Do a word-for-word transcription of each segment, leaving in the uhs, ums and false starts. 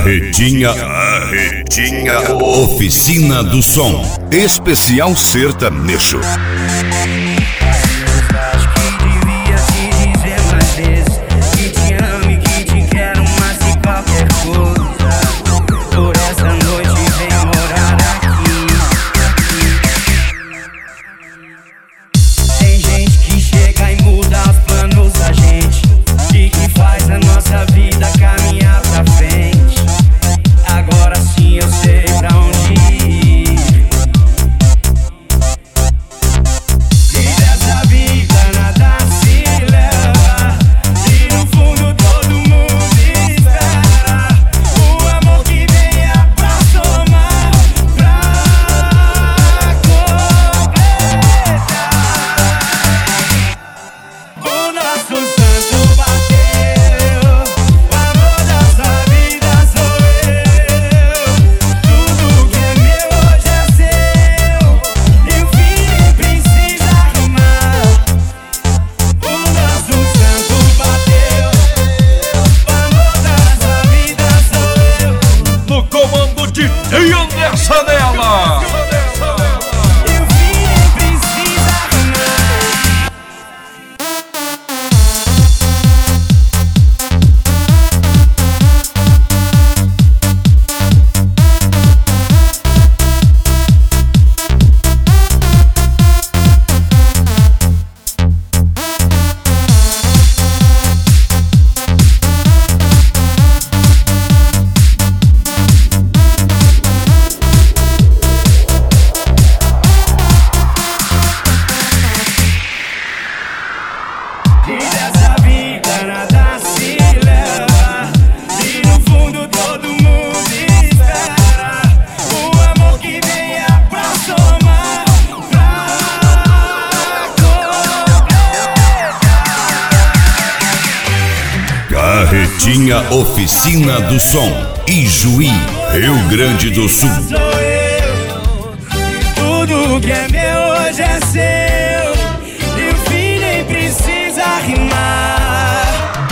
Carretinha, Carretinha, Oficina do Som, especial sertanejo. Carretinha Oficina do Som, Ijuí, Rio Grande do Sul. Sou eu, tudo que é meu hoje é seu, e o fim nem precisa rimar.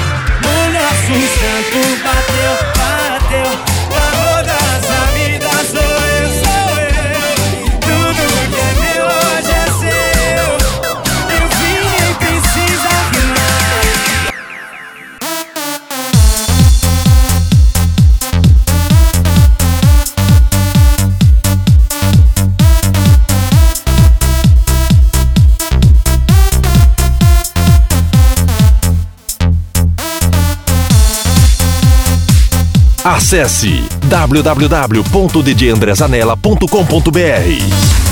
O nosso santo bateu, bateu, o amor da nossa vida sou eu, sou eu. Tudo que é meu hoje é seu, e o fim nem precisa rimar. Acesse w w w ponto d j andré zanella ponto com ponto b r.